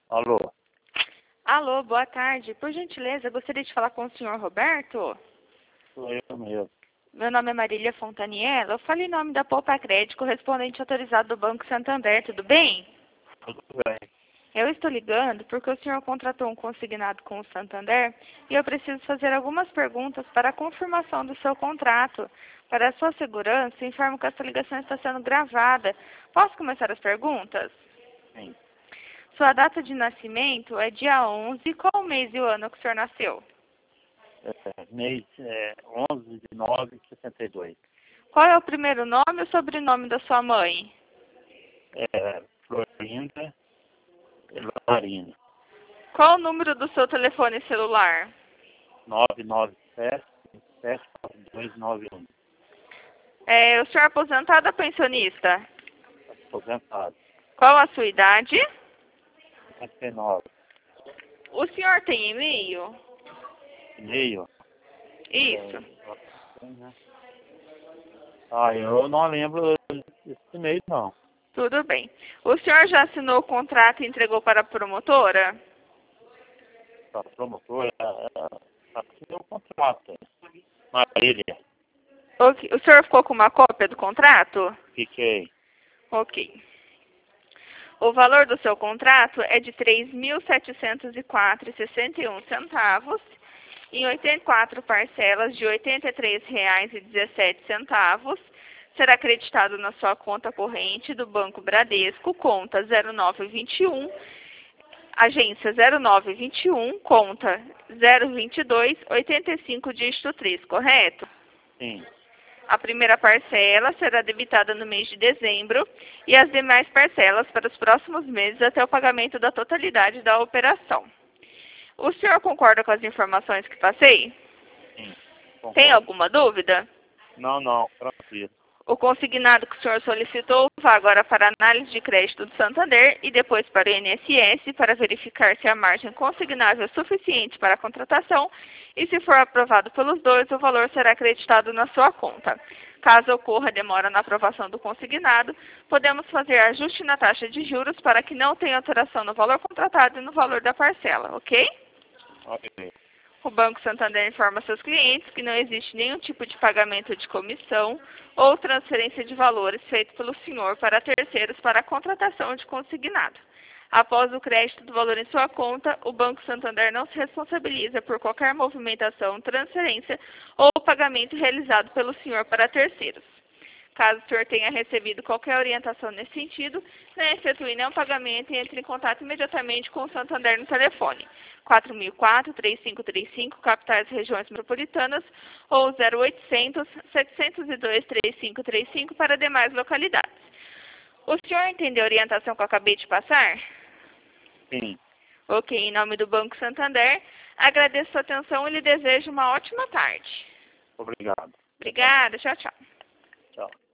Alô? Alô, boa tarde. Por gentileza, gostaria de falar com o senhor Roberto? Sou eu mesmo. Meu nome é Marília Fontaniello. Eu falo em nome da Poupa Crédito, correspondente autorizado do Banco Santander, tudo bem? Tudo bem. Eu estou ligando porque o senhor contratou um consignado com o Santander e eu preciso fazer algumas perguntas para a confirmação do seu contrato. Para a sua segurança, informo que essa ligação está sendo gravada. Posso começar as perguntas? Sim. Sua data de nascimento é dia 11. Qual o mês e o ano que o senhor nasceu? Mês 11 de 9 de 62. Qual é o primeiro nome e o sobrenome da sua mãe? Florinda e Larina. Qual o número do seu telefone celular? 997-79291. O senhor é aposentado ou pensionista? Aposentado. Qual a sua idade? 59. O senhor tem e-mail? E-mail? Isso. Eu não lembro desse e-mail, não. Tudo bem. O senhor já assinou o contrato e entregou para a promotora? A promotora assinou o contrato. Marília. Ok. O senhor ficou com uma cópia do contrato? Fiquei. Ok. O valor do seu contrato é de R$ 3.704,61 em 84 parcelas de R$ 83,17. Será acreditado na sua conta corrente do Banco Bradesco, conta 0921, agência 0921, conta 022 85 dígito 3, correto? Sim. A primeira parcela será debitada no mês de dezembro e as demais parcelas para os próximos meses até o pagamento da totalidade da operação. O senhor concorda com as informações que passei? Sim. Tem Concordo. alguma dúvida? Não, tranquilo. O consignado que o senhor solicitou vai agora para a análise de crédito do Santander e depois para o INSS para verificar se a margem consignável é suficiente para a contratação e, se for aprovado pelos dois, o valor será acreditado na sua conta. Caso ocorra demora na aprovação do consignado, podemos fazer ajuste na taxa de juros para que não tenha alteração no valor contratado e no valor da parcela, ok? Ok. O Banco Santander informa seus clientes que não existe nenhum tipo de pagamento de comissão ou transferência de valores feito pelo senhor para terceiros para a contratação de consignado. Após o crédito do valor em sua conta, o Banco Santander não se responsabiliza por qualquer movimentação, transferência ou pagamento realizado pelo senhor para terceiros. Caso o senhor tenha recebido qualquer orientação nesse sentido, não efetue nenhum pagamento e entre em contato imediatamente com o Santander no telefone 4004-3535, capitais e regiões metropolitanas, ou 0800-702-3535 para demais localidades. O senhor entendeu a orientação que eu acabei de passar? Sim. Ok, em nome do Banco Santander, agradeço sua atenção e lhe desejo uma ótima tarde. Obrigado. Obrigada, tchau, tchau. Tchau.